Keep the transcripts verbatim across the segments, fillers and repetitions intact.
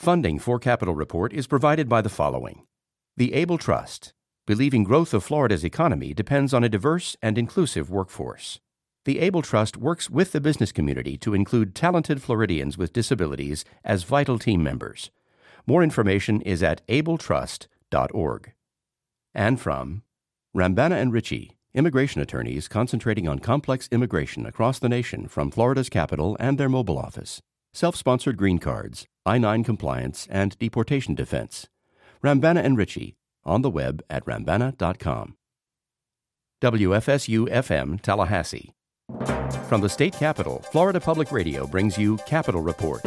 Funding for Capitol Report is provided by the following. The Able Trust, believing growth of Florida's economy depends on a diverse and inclusive workforce. The Able Trust works with the business community to include talented Floridians with disabilities as vital team members. More information is at able trust dot org. And from Rambana and Ritchie, immigration attorneys concentrating on complex immigration across the nation from Florida's capital and their mobile office. Self-sponsored green cards, I nine compliance, and deportation defense. Rambana and Ritchie, on the web at rambana dot com. W F S U F M Tallahassee. From the state capitol, Florida Public Radio brings you Capitol Report.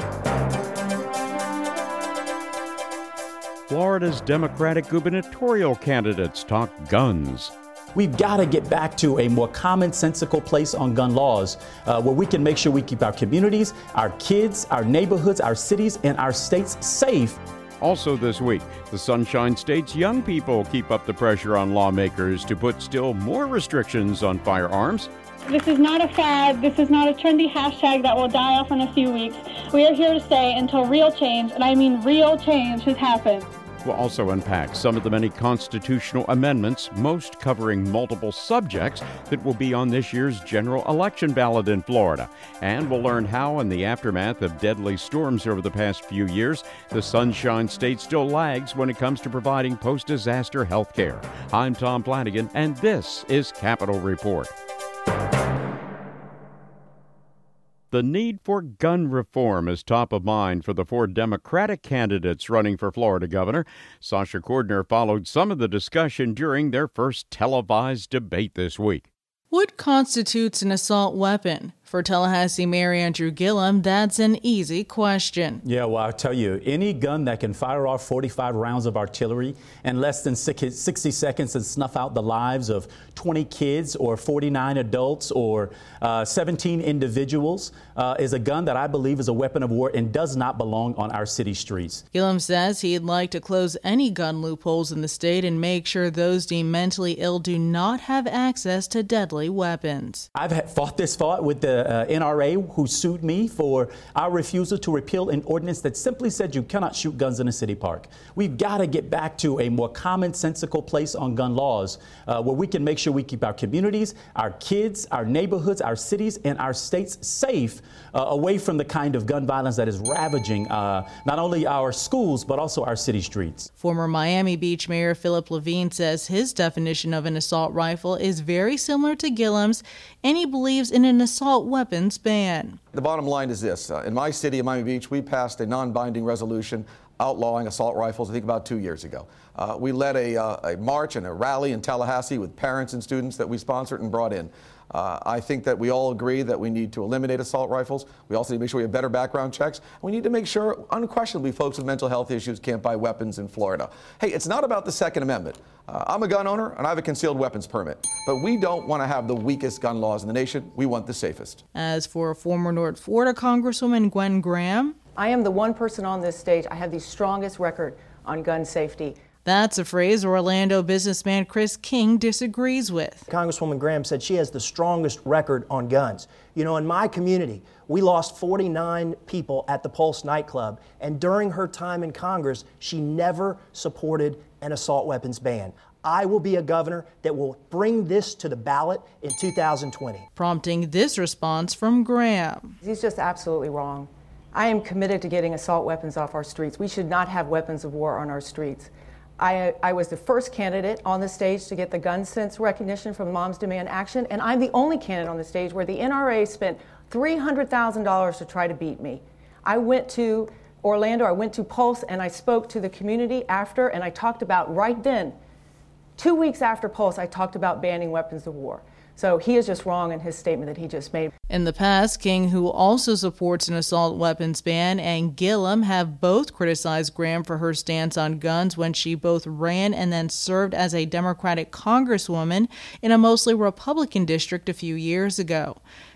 Florida's Democratic gubernatorial candidates talk guns. We've got to get back to a more commonsensical place on gun laws uh, where we can make sure we keep our communities, our kids, our neighborhoods, our cities, and our states safe. Also this week, the Sunshine State's young people keep up the pressure on lawmakers to put still more restrictions on firearms. This is not a fad. This is not a trendy hashtag that will die off in a few weeks. We are here to stay until real change, and I mean real change, has happened. We'll also unpack some of the many constitutional amendments, most covering multiple subjects, that will be on this year's general election ballot in Florida. And we'll learn how, in the aftermath of deadly storms over the past few years, the Sunshine State still lags when it comes to providing post-disaster health care. I'm Tom Flanagan, and this is Capitol Report. The need for gun reform is top of mind for the four Democratic candidates running for Florida governor. Sasha Cordner followed some of the discussion during their first televised debate this week. What constitutes an assault weapon? For Tallahassee Mayor Andrew Gillum, that's an easy question. Yeah, well, I'll tell you, any gun that can fire off forty-five rounds of artillery in less than sixty seconds and snuff out the lives of twenty kids or forty-nine adults or uh, seventeen individuals uh, is a gun that I believe is a weapon of war and does not belong on our city streets. Gillum says he'd like to close any gun loopholes in the state and make sure those deemed mentally ill do not have access to deadly weapons. I've fought this fight with the Uh, N R A who sued me for our refusal to repeal an ordinance that simply said you cannot shoot guns in a city park. We've got to get back to a more commonsensical place on gun laws uh, where we can make sure we keep our communities, our kids, our neighborhoods, our cities, and our states safe uh, away from the kind of gun violence that is ravaging uh, not only our schools but also our city streets. Former Miami Beach Mayor Philip Levine says his definition of an assault rifle is very similar to Gillum's, and he believes in an assault weapons ban. The bottom line is this. Uh, in my city, in Miami Beach, we passed a non-binding resolution outlawing assault rifles, I think about two years ago. Uh, we led a, uh, a march and a rally in Tallahassee with parents and students that we sponsored and brought in. Uh, I think that we all agree that we need to eliminate assault rifles. We also need to make sure we have better background checks. We need to make sure, unquestionably, folks with mental health issues can't buy weapons in Florida. Hey, it's not about the Second Amendment. Uh, I'm a gun owner, and I have a concealed weapons permit. But we don't want to have the weakest gun laws in the nation. We want the safest. As for former North Florida Congresswoman Gwen Graham, I am the one person on this stage. I have the strongest record on gun safety. That's a phrase Orlando businessman Chris King disagrees with. Congresswoman Graham said she has the strongest record on guns. You know, in my community, we lost forty-nine people at the Pulse nightclub, and during her time in Congress, she never supported an assault weapons ban. I will be a governor that will bring this to the ballot in two thousand twenty. Prompting this response from Graham. He's just absolutely wrong. I am committed to getting assault weapons off our streets. We should not have weapons of war on our streets. I, I was the first candidate on the stage to get the gun sense recognition from Moms Demand Action, and I'm the only candidate on the stage where the N R A spent three hundred thousand dollars to try to beat me. I went to Orlando, I went to Pulse, and I spoke to the community after, and I talked about right then, two weeks after Pulse, I talked about banning weapons of war. So he is just wrong in his statement that he just made. In the past, King, who also supports an assault weapons ban, and Gillum have both criticized Graham for her stance on guns when she both ran and then served as a Democratic congresswoman in a mostly Republican district a few years ago.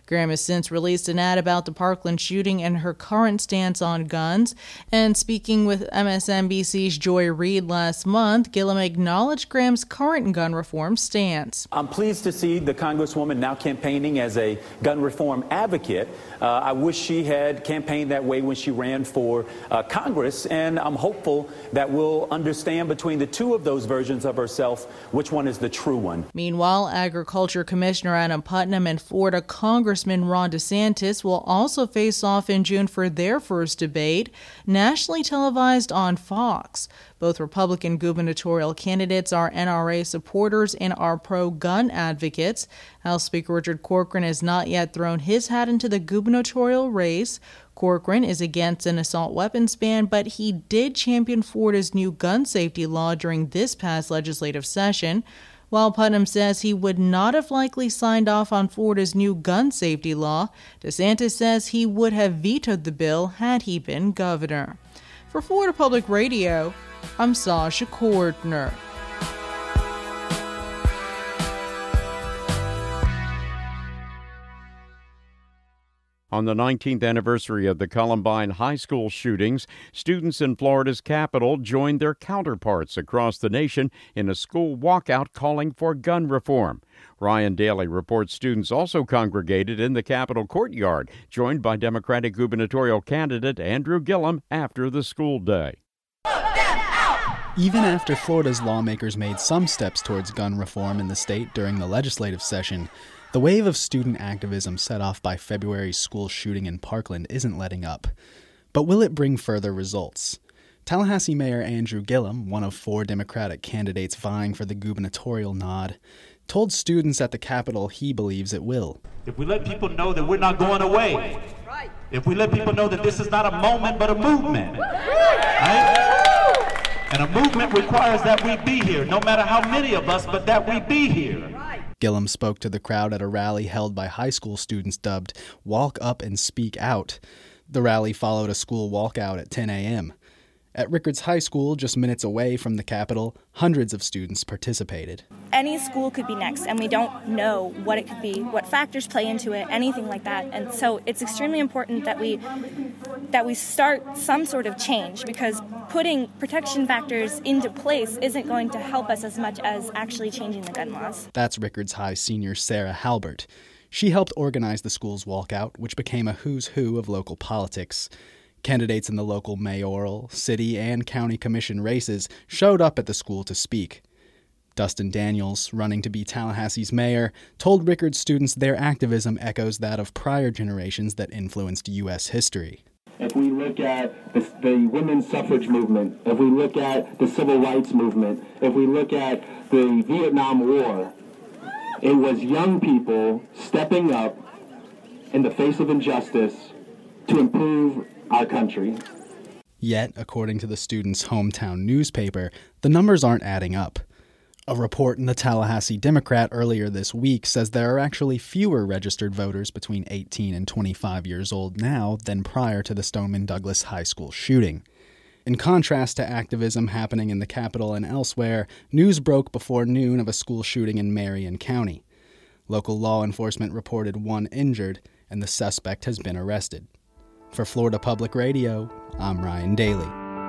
Graham has since released an ad about the Parkland shooting and her current stance on guns. And speaking with M S N B C's Joy Reid last month, Gillum acknowledged Graham's current gun reform stance. I'm pleased to see the Congresswoman now campaigning as a gun reform advocate. Uh, I wish she had campaigned that way when she ran for uh, Congress, and I'm hopeful that we'll understand between the two of those versions of herself which one is the true one. Meanwhile, Agriculture Commissioner Adam Putnam and Florida Congressman Ron DeSantis will also face off in June for their first debate, nationally televised on Fox. Both Republican gubernatorial candidates are N R A supporters and are pro-gun advocates. House Speaker Richard Corcoran has not yet thrown his hat into the gubernatorial race. Corcoran is against an assault weapons ban, but he did champion Florida's new gun safety law during this past legislative session. While Putnam says he would not have likely signed off on Florida's new gun safety law, DeSantis says he would have vetoed the bill had he been governor. For Florida Public Radio, I'm Sasha Cordner. On the nineteenth anniversary of the Columbine High School shootings, students in Florida's capital joined their counterparts across the nation in a school walkout calling for gun reform. Ryan Daly reports students also congregated in the Capitol courtyard, joined by Democratic gubernatorial candidate Andrew Gillum after the school day. Even after Florida's lawmakers made some steps towards gun reform in the state during the legislative session, the wave of student activism set off by February's school shooting in Parkland isn't letting up. But will it bring further results? Tallahassee Mayor Andrew Gillum, one of four Democratic candidates vying for the gubernatorial nod, told students at the Capitol he believes it will. If we let people know that we're not going away, if we let people know that this is not a moment but a movement, right? And a movement requires that we be here, no matter how many of us, but that we be here. Gillum spoke to the crowd at a rally held by high school students dubbed Walk Up and Speak Out. The rally followed a school walkout at ten a.m. At Rickards High School, just minutes away from the Capitol, hundreds of students participated. Any school could be next, and we don't know what it could be, what factors play into it, anything like that. And so it's extremely important that we that we start some sort of change, because putting protection factors into place isn't going to help us as much as actually changing the gun laws. That's Rickards High senior Sarah Halbert. She helped organize the school's walkout, which became a who's who of local politics. Candidates in the local mayoral, city, and county commission races showed up at the school to speak. Dustin Daniels, running to be Tallahassee's mayor, told Rickards students their activism echoes that of prior generations that influenced U S history. If we look at the, the women's suffrage movement, if we look at the civil rights movement, if we look at the Vietnam War, it was young people stepping up in the face of injustice to improve our country. Yet, according to the students' hometown newspaper, the numbers aren't adding up. A report in the Tallahassee Democrat earlier this week says there are actually fewer registered voters between eighteen and twenty-five years old now than prior to the Stoneman Douglas High School shooting. In contrast to activism happening in the Capitol and elsewhere, news broke before noon of a school shooting in Marion County. Local law enforcement reported one injured, and the suspect has been arrested. For Florida Public Radio, I'm Ryan Daly.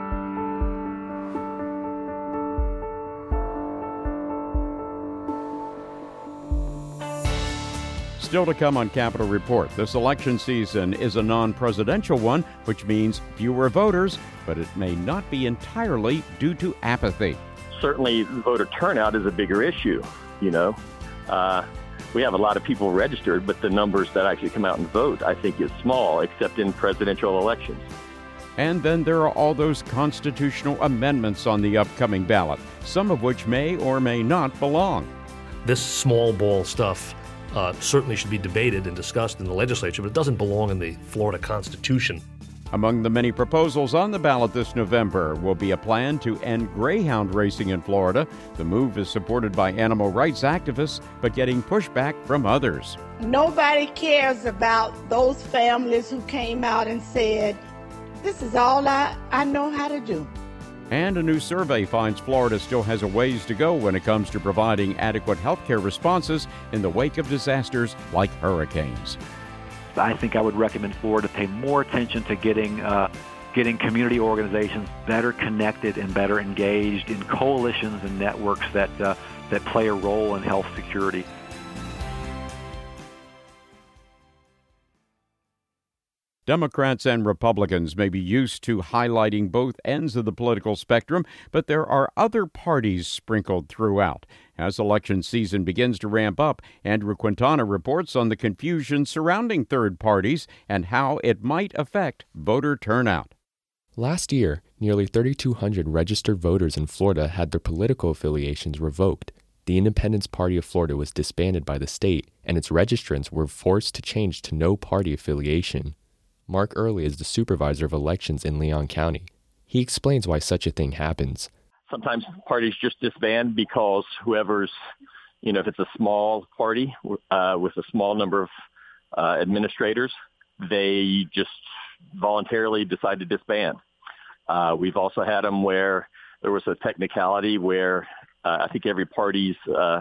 Still to come on Capitol Report, this election season is a non-presidential one, which means fewer voters, but it may not be entirely due to apathy. Certainly, voter turnout is a bigger issue, you know. Uh, we have a lot of people registered, but the numbers that actually come out and vote, I think, is small, except in presidential elections. And then there are all those constitutional amendments on the upcoming ballot, some of which may or may not belong. This small ball stuff uh, certainly should be debated and discussed in the legislature, but it doesn't belong in the Florida Constitution. Among the many proposals on the ballot this November will be a plan to end greyhound racing in Florida. The move is supported by animal rights activists, but getting pushback from others. Nobody cares about those families who came out and said, this is all I, I know how to do. And a new survey finds Florida still has a ways to go when it comes to providing adequate health care responses in the wake of disasters like hurricanes. I think I would recommend Florida pay more attention to getting uh, getting community organizations better connected and better engaged in coalitions and networks that uh, that play a role in health security. Democrats and Republicans may be used to highlighting both ends of the political spectrum, but there are other parties sprinkled throughout. As election season begins to ramp up, Andrew Quintana reports on the confusion surrounding third parties and how it might affect voter turnout. Last year, nearly thirty-two hundred registered voters in Florida had their political affiliations revoked. The Independence Party of Florida was disbanded by the state, and its registrants were forced to change to no party affiliation. Mark Early is the supervisor of elections in Leon County. He explains why such a thing happens. Sometimes parties just disband because whoever's, you know, if it's a small party uh, with a small number of uh, administrators, they just voluntarily decide to disband. Uh, we've also had them where there was a technicality where uh, I think every party's uh,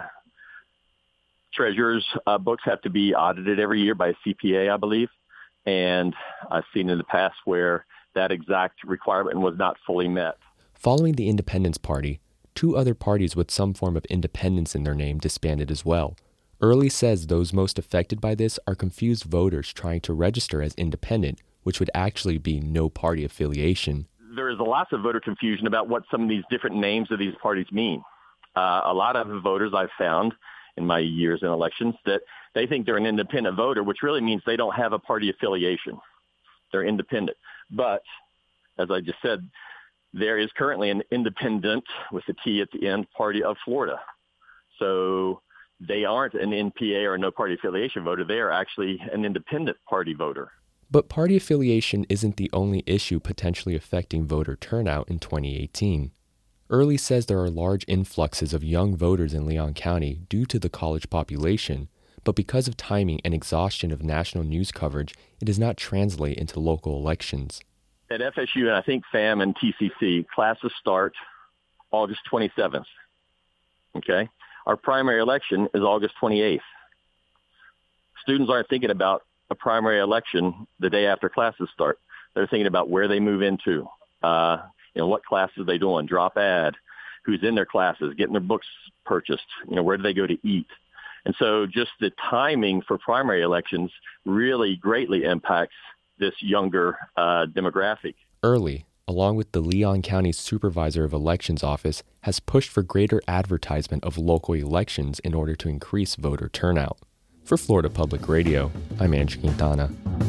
treasurer's uh, books have to be audited every year by a C P A, I believe. And I've seen in the past where that exact requirement was not fully met. Following the Independence Party, two other parties with some form of independence in their name disbanded as well. Early says those most affected by this are confused voters trying to register as independent, which would actually be no party affiliation. There is a lot of voter confusion about what some of these different names of these parties mean. Uh, a lot of voters I've found in my years in elections that they think they're an independent voter, which really means they don't have a party affiliation. They're independent. But, as I just said, there is currently an independent, with a T at the end, Party of Florida. So they aren't an N P A or no party affiliation voter. They are actually an independent party voter. But party affiliation isn't the only issue potentially affecting voter turnout in twenty eighteen. Early says there are large influxes of young voters in Leon County due to the college population, but because of timing and exhaustion of national news coverage, it does not translate into local elections. At F S U and I think F A M and T C C, classes start August twenty-seventh. Okay? Our primary election is August twenty-eighth. Students aren't thinking about a primary election the day after classes start. They're thinking about where they move into, uh, you know, what classes they doing, drop ad, who's in their classes, getting their books purchased, you know, where do they go to eat. And so just the timing for primary elections really greatly impacts this younger uh, demographic. Early, along with the Leon County Supervisor of Elections Office, has pushed for greater advertisement of local elections in order to increase voter turnout. For Florida Public Radio, I'm Andrew Quintana.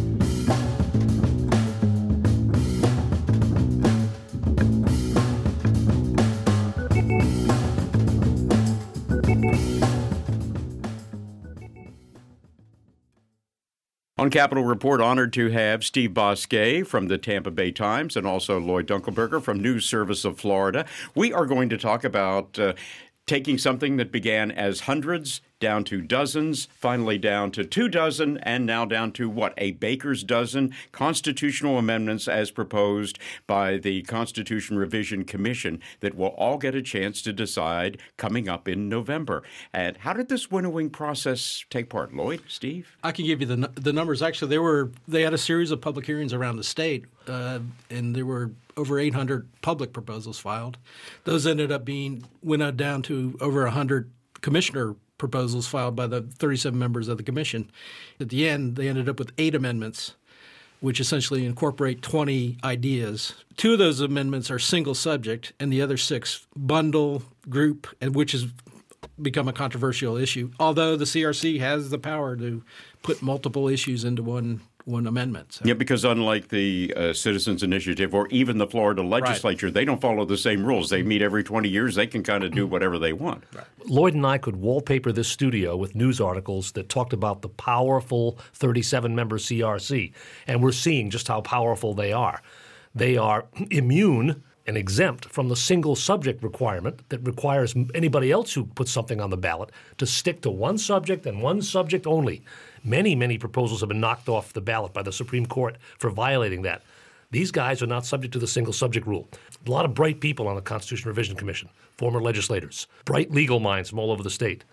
On Capitol Report, honored to have Steve Bousquet from the Tampa Bay Times and also Lloyd Dunkelberger from News Service of Florida. We are going to talk about uh, taking something that began as hundreds down to dozens, finally down to two dozen, and now down to, what, a baker's dozen constitutional amendments as proposed by the Constitution Revision Commission that will all get a chance to decide coming up in November. And how did this winnowing process take part? Lloyd, Steve? I can give you the the numbers. Actually, they were they had a series of public hearings around the state, uh, and there were over eight hundred public proposals filed. Those ended up being winnowed down to over one hundred commissioner proposals filed by the thirty-seven members of the commission. At the end, they ended up with eight amendments, which essentially incorporate twenty ideas. Two of those amendments are single subject, and the other six bundle, group, and which has become a controversial issue, although the C R C has the power to put multiple issues into one one amendment. So. Yeah, because unlike the uh, Citizens Initiative or even the Florida legislature, right. They don't follow the same rules. They meet every twenty years. They can kind of do whatever they want. Right. Lloyd and I could wallpaper this studio with news articles that talked about the powerful thirty-seven member C R C, and we're seeing just how powerful they are. They are immune and exempt from the single subject requirement that requires anybody else who puts something on the ballot to stick to one subject and one subject only. Many, many proposals have been knocked off the ballot by the Supreme Court for violating that. These guys are not subject to the single subject rule. A lot of bright people on the Constitution Revision Commission, former legislators, bright legal minds from all over the state.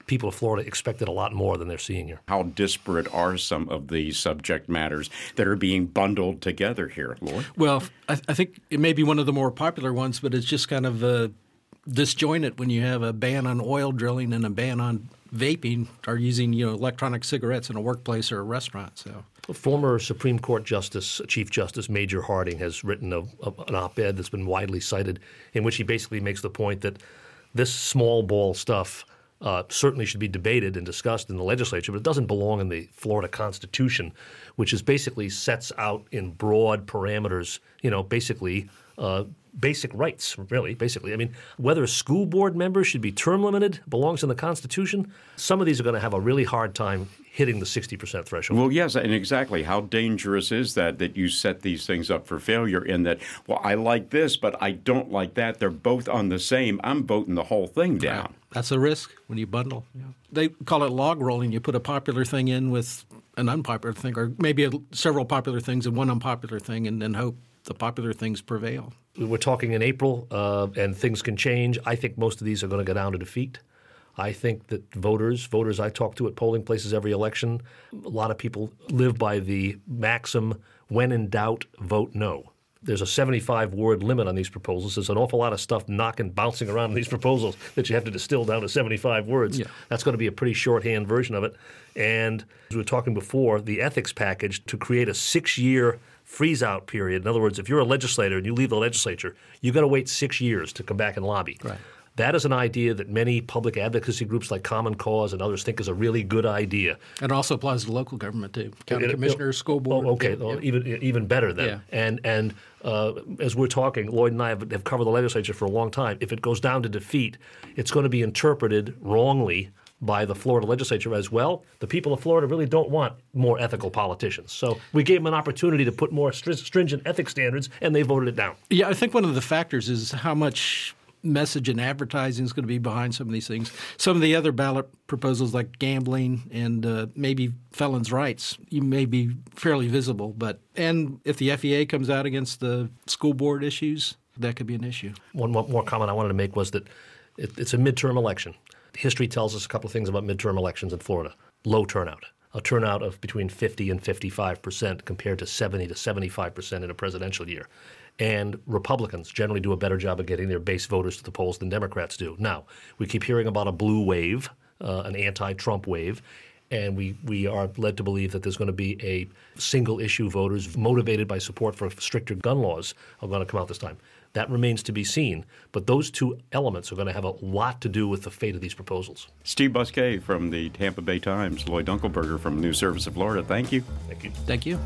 people of Florida expected a lot more than they're seeing here. How disparate are some of these subject matters that are being bundled together here, Lloyd? Well, I, I think it may be one of the more popular ones, but it's just kind of uh, disjointed when you have a ban on oil drilling and a ban on vaping or using, you know, electronic cigarettes in a workplace or a restaurant. So, former Supreme Court Justice, Chief Justice Major Harding has written a, a, an op-ed that's been widely cited in which he basically makes the point that this small ball stuff uh, certainly should be debated and discussed in the legislature, but it doesn't belong in the Florida Constitution, which is basically sets out in broad parameters, you know, basically uh, basic rights, really, basically. I mean, whether school board members should be term limited belongs in the Constitution. Some of these are going to have a really hard time hitting the sixty percent threshold. Well, yes, and exactly. How dangerous is that, that you set these things up for failure in that, well, I like this, but I don't like that. They're both on the same. I'm voting the whole thing down. Yeah, that's a risk when you bundle. Yeah. They call it log rolling. You put a popular thing in with an unpopular thing, or maybe a, several popular things in one unpopular thing, and then hope the popular things prevail. We're talking in April, uh, and things can change. I think most of these are going to go down to defeat. I think that voters, voters I talk to at polling places every election, a lot of people live by the maxim, when in doubt, vote no. There's a seventy-five word limit on these proposals. There's an awful lot of stuff knocking, bouncing around in these proposals that you have to distill down to seventy-five words. Yeah. That's going to be a pretty shorthand version of it. And as we were talking before, the ethics package to create a six-year freeze-out period. In other words, if you're a legislator and you leave the legislature, you've got to wait six years to come back and lobby. Right. That is an idea that many public advocacy groups like Common Cause and others think is a really good idea. It also applies to local government too, county it, commissioners, it, school board. Oh, okay, yeah, well, yeah. even even better then. Yeah. And and uh, as we're talking, Lloyd and I have, have covered the legislature for a long time. If it goes down to defeat, it's going to be interpreted wrongly by the Florida legislature as well. The people of Florida really don't want more ethical politicians. So we gave them an opportunity to put more str- stringent ethics standards, and they voted it down. Yeah, I think one of the factors is how much message and advertising is going to be behind some of these things. Some of the other ballot proposals like gambling and uh, maybe felons' rights, you may be fairly visible. But and if the F E A comes out against the school board issues, that could be an issue. One more comment I wanted to make was that it, it's a midterm election. History tells us a couple of things about midterm elections in Florida. Low turnout. A turnout of between fifty and fifty-five percent compared to seventy to seventy-five percent in a presidential year. And Republicans generally do a better job of getting their base voters to the polls than Democrats do. Now, we keep hearing about a blue wave, uh, an anti-Trump wave, and we, we are led to believe that there's going to be a single-issue voters motivated by support for stricter gun laws are going to come out this time. That remains to be seen, but those two elements are going to have a lot to do with the fate of these proposals. Steve Busquet from the Tampa Bay Times, Lloyd Dunkelberger from News Service of Florida. Thank you. Thank you. Thank you.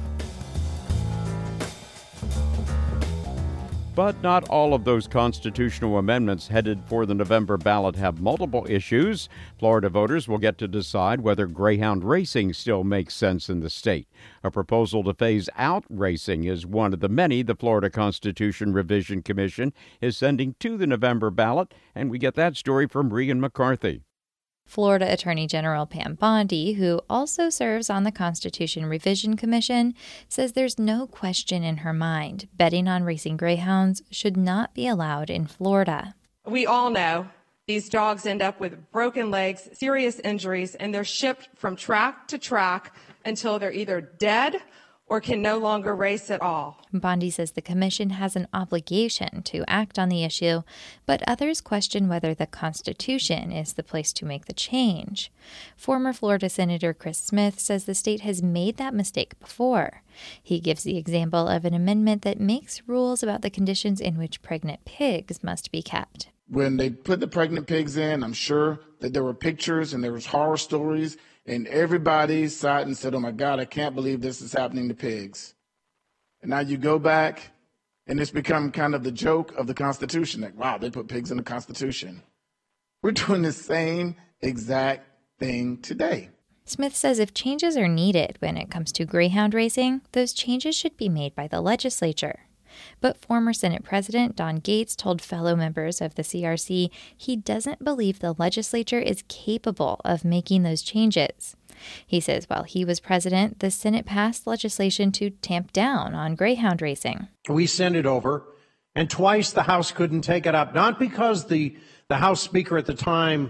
But not all of those constitutional amendments headed for the November ballot have multiple issues. Florida voters will get to decide whether greyhound racing still makes sense in the state. A proposal to phase out racing is one of the many the Florida Constitution Revision Commission is sending to the November ballot, and we get that story from Regan McCarthy. Florida Attorney General Pam Bondi, who also serves on the Constitution Revision Commission, says there's no question in her mind betting on racing greyhounds should not be allowed in Florida. We all know these dogs end up with broken legs, serious injuries, and they're shipped from track to track until they're either dead or can no longer race at all. Bondi says the commission has an obligation to act on the issue, but others question whether the Constitution is the place to make the change. Former Florida Senator Chris Smith says the state has made that mistake before. He gives the example of an amendment that makes rules about the conditions in which pregnant pigs must be kept. When they put the pregnant pigs in, I'm sure that there were pictures and there was horror stories, and everybody sighed and said, oh my God, I can't believe this is happening to pigs. And now you go back, and it's become kind of the joke of the Constitution. Like, wow, they put pigs in the Constitution. We're doing the same exact thing today. Smith says if changes are needed when it comes to greyhound racing, those changes should be made by the legislature. But former Senate President Don Gates told fellow members of the C R C he doesn't believe the legislature is capable of making those changes. He says while he was president, the Senate passed legislation to tamp down on greyhound racing. We sent it over, and twice the House couldn't take it up, not because the, the House Speaker at the time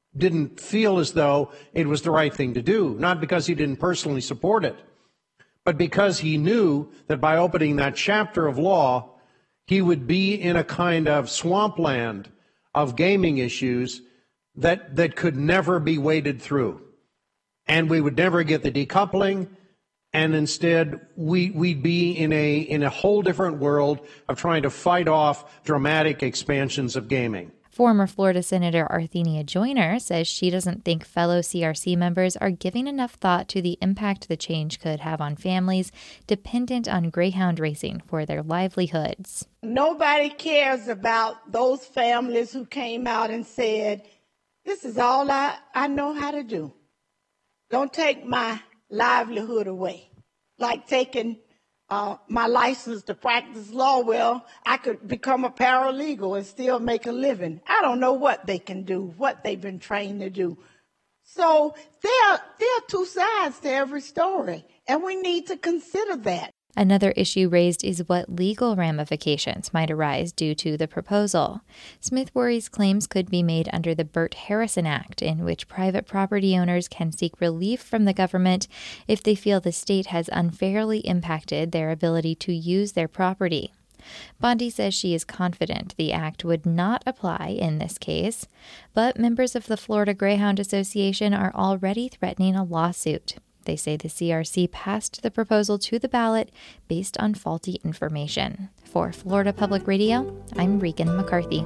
didn't feel as though it was the right thing to do, not because he didn't personally support it, but because he knew that by opening that chapter of law, he would be in a kind of swampland of gaming issues that, that could never be waded through. And we would never get the decoupling, and instead we, we'd be in a, in a whole different world of trying to fight off dramatic expansions of gaming. Former Florida Senator Arthenia Joyner says she doesn't think fellow C R C members are giving enough thought to the impact the change could have on families dependent on greyhound racing for their livelihoods. Nobody cares about those families who came out and said, this is all I, I know how to do. Don't take my livelihood away. Like taking Uh, my license to practice law. Well, I could become a paralegal and still make a living. I don't know what they can do, what they've been trained to do. So there, there are two sides to every story, and we need to consider that. Another issue raised is what legal ramifications might arise due to the proposal. Smith worries claims could be made under the Burt-Harrison Act, in which private property owners can seek relief from the government if they feel the state has unfairly impacted their ability to use their property. Bondi says she is confident the act would not apply in this case, but members of the Florida Greyhound Association are already threatening a lawsuit. They say the C R C passed the proposal to the ballot based on faulty information. For Florida Public Radio, I'm Regan McCarthy.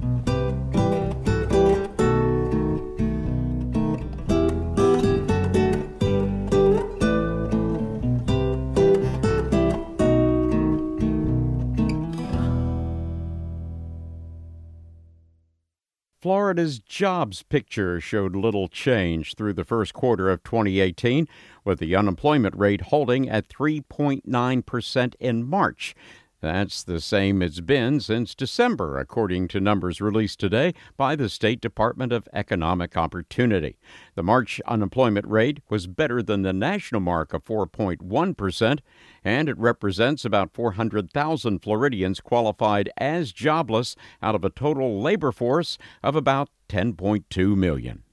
Florida's jobs picture showed little change through the first quarter of twenty eighteen, with the unemployment rate holding at three point nine percent in March. That's the same it's been since December, according to numbers released today by the State Department of Economic Opportunity. The March unemployment rate was better than the national mark of four point one percent, and it represents about four hundred thousand Floridians qualified as jobless out of a total labor force of about ten point two million.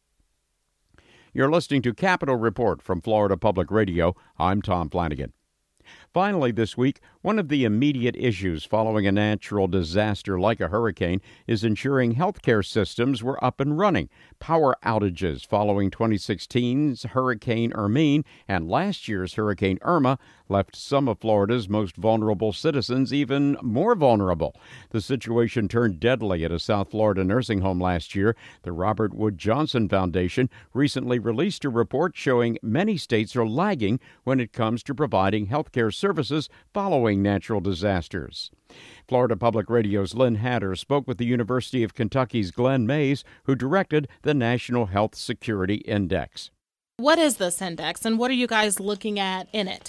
You're listening to Capitol Report from Florida Public Radio. I'm Tom Flanagan. Finally, this week, one of the immediate issues following a natural disaster like a hurricane is ensuring healthcare systems were up and running. Power outages following twenty sixteen's Hurricane Hermine and last year's Hurricane Irma left some of Florida's most vulnerable citizens even more vulnerable. The situation turned deadly at a South Florida nursing home last year. The Robert Wood Johnson Foundation recently released a report showing many states are lagging when it comes to providing healthcare services following natural disasters. Florida Public Radio's Lynn Hatter spoke with the University of Kentucky's Glenn Mays, who directed the National Health Security Index. What is this index, and what are you guys looking at in it?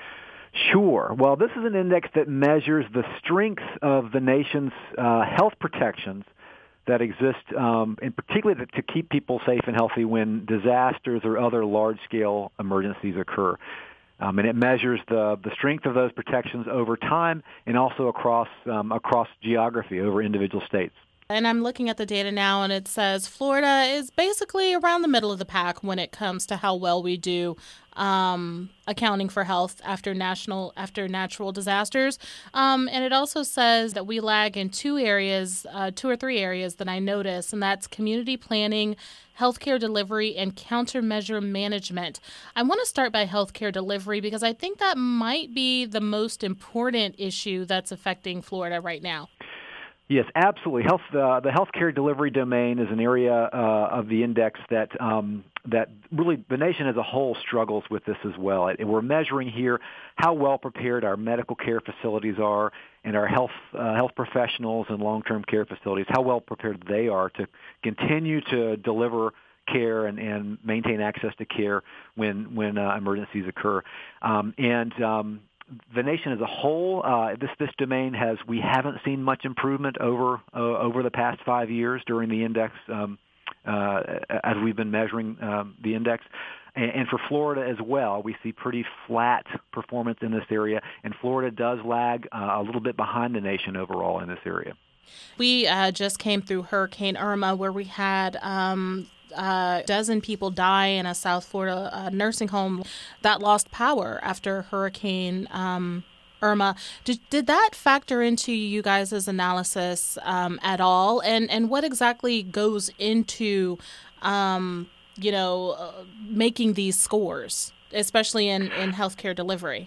Sure. Well, this is an index that measures the strength of the nation's uh, health protections that exist, um, and particularly to keep people safe and healthy when disasters or other large-scale emergencies occur. Um, and it measures the, the strength of those protections over time and also across um, across geography over individual states. And I'm looking at the data now, and it says Florida is basically around the middle of the pack when it comes to how well we do um, accounting for health after national after natural disasters. Um, and it also says that we lag in two areas, uh, two or three areas that I notice, and that's community planning, healthcare delivery, and countermeasure management. I want to start by healthcare delivery because I think that might be the most important issue that's affecting Florida right now. Yes, absolutely. Health, uh, the healthcare delivery domain is an area uh, of the index that um, that really the nation as a whole struggles with this as well. And we're measuring here how well prepared our medical care facilities are and our health uh, health professionals and long-term care facilities, how well prepared they are to continue to deliver care and, and maintain access to care when when uh, emergencies occur. Um, and um, the nation as a whole, uh, this this domain has we haven't seen much improvement over uh, over the past five years during the index um, uh, as we've been measuring um, the index. And, and for Florida as well, we see pretty flat performance in this area, and Florida does lag uh, a little bit behind the nation overall in this area. We uh, just came through Hurricane Irma, where we had um, a dozen people die in a South Florida uh, nursing home that lost power after Hurricane um, Irma. Did, did that factor into you guys' analysis um, at all? And, and what exactly goes into, um, you know, uh, making these scores, especially in, in healthcare delivery?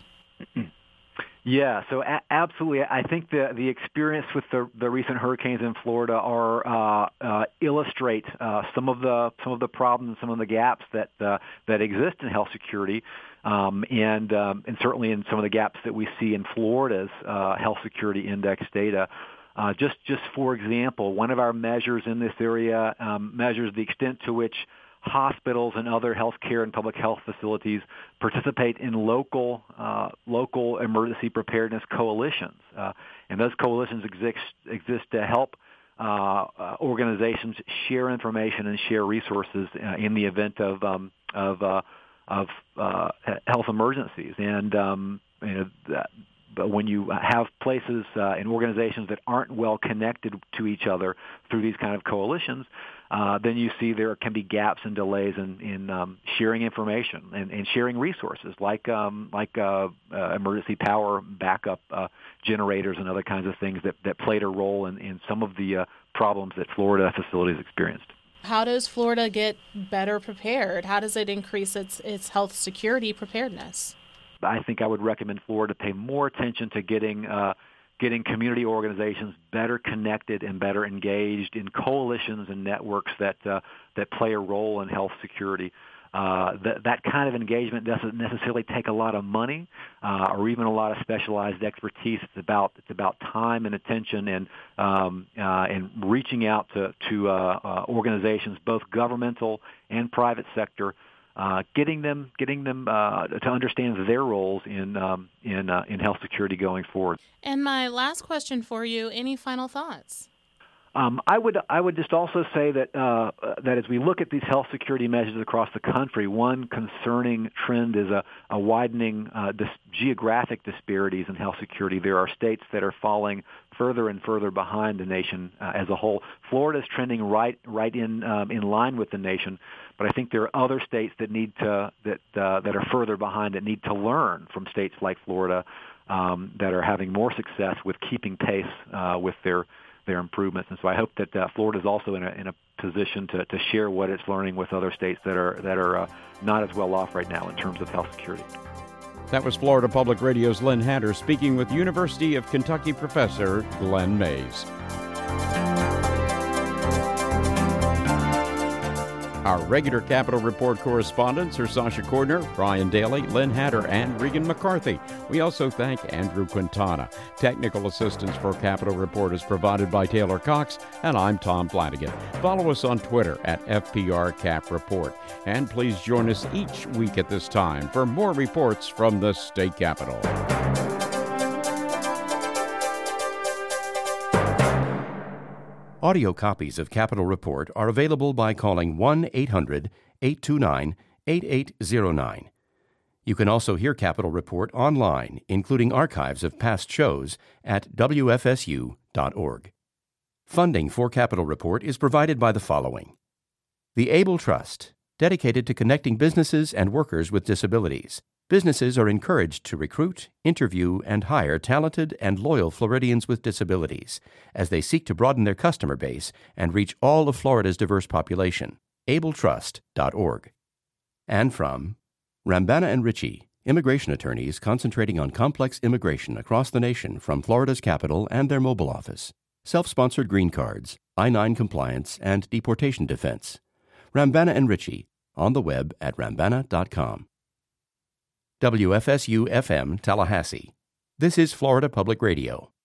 Yeah, so a- absolutely. I think the the experience with the the recent hurricanes in Florida are uh, uh, illustrate uh, some of the some of the problems, some of the gaps that uh, that exist in health security, um, and um, and certainly in some of the gaps that we see in Florida's uh, health security index data. Uh, just just for example, one of our measures in this area um, measures the extent to which hospitals and other healthcare and public health facilities participate in local uh, local emergency preparedness coalitions, uh, and those coalitions exist exist to help uh, uh, organizations share information and share resources uh, in the event of um, of uh, of uh, health emergencies. And um, you know, that, but when you have places uh, and organizations that aren't well connected to each other through these kind of coalitions, Uh, then you see there can be gaps and delays in, in um, sharing information and, and sharing resources like um, like uh, uh, emergency power backup uh, generators and other kinds of things that, that played a role in, in some of the uh, problems that Florida facilities experienced. How does Florida get better prepared? How does it increase its, its health security preparedness? I think I would recommend Florida pay more attention to getting uh, getting community organizations better connected and better engaged in coalitions and networks that uh, that play a role in health security. Uh, that, that kind of engagement doesn't necessarily take a lot of money uh, or even a lot of specialized expertise. It's about it's about time and attention and um, uh, and reaching out to to uh, uh, organizations, both governmental and private sector. Uh, getting them, getting them uh, to understand their roles in um, in uh, in health security going forward. And my last question for you: any final thoughts? Um, I would I would just also say that uh, that as we look at these health security measures across the country, one concerning trend is a, a widening uh, dis- geographic disparities in health security. There are states that are falling further and further behind the nation uh, as a whole. Florida is trending right right in um, in line with the nation, but I think there are other states that need to that uh, that are further behind that need to learn from states like Florida um, that are having more success with keeping pace uh, with their their improvements. And so I hope that uh, Florida is also in a in a position to, to share what it's learning with other states that are that are uh, not as well off right now in terms of health security. That was Florida Public Radio's Lynn Hatter speaking with University of Kentucky professor Glenn Mays. Our regular Capitol Report correspondents are Sasha Cordner, Brian Daly, Lynn Hatter, and Regan McCarthy. We also thank Andrew Quintana. Technical assistance for Capitol Report is provided by Taylor Cox, and I'm Tom Flanagan. Follow us on Twitter at F P R Cap Report. And please join us each week at this time for more reports from the state capitol. Audio copies of Capitol Report are available by calling one eight hundred eight two nine eight eight zero nine. You can also hear Capitol Report online, including archives of past shows at W F S U dot org. Funding for Capitol Report is provided by the following: the Able Trust, dedicated to connecting businesses and workers with disabilities. Businesses are encouraged to recruit, interview, and hire talented and loyal Floridians with disabilities as they seek to broaden their customer base and reach all of Florida's diverse population. able trust dot org. And from Rambana and Ritchie, immigration attorneys concentrating on complex immigration across the nation from Florida's capital and their mobile office. Self-sponsored green cards, I nine compliance, and deportation defense. Rambana and Ritchie, on the web at rambana dot com. W F S U F M Tallahassee. This is Florida Public Radio.